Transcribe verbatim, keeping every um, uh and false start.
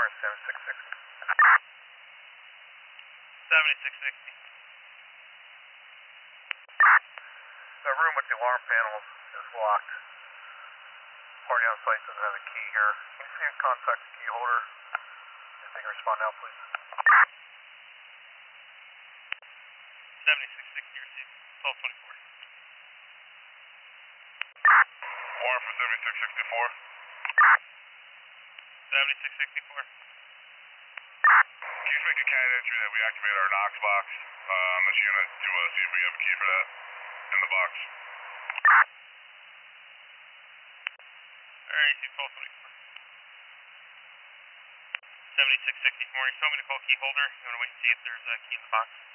Tower, seventy-six sixty. seventy-six sixty. The room with the alarm panels is locked. Party on site doesn't have a key here. Can you see and contact the key holder? If they can respond now, please. seventy-six sixty received. twelve twenty-four. Warrant for seventy-six sixty-four. seventy-six sixty-four. Can you just make a cat entry that we activate our Knox box uh, on this unit to uh, see if we have a key for that in the box? Alright, twelve twenty-four. seventy-six sixty-four. You told me to call key holder. You want to wait and see if there's a key in the box?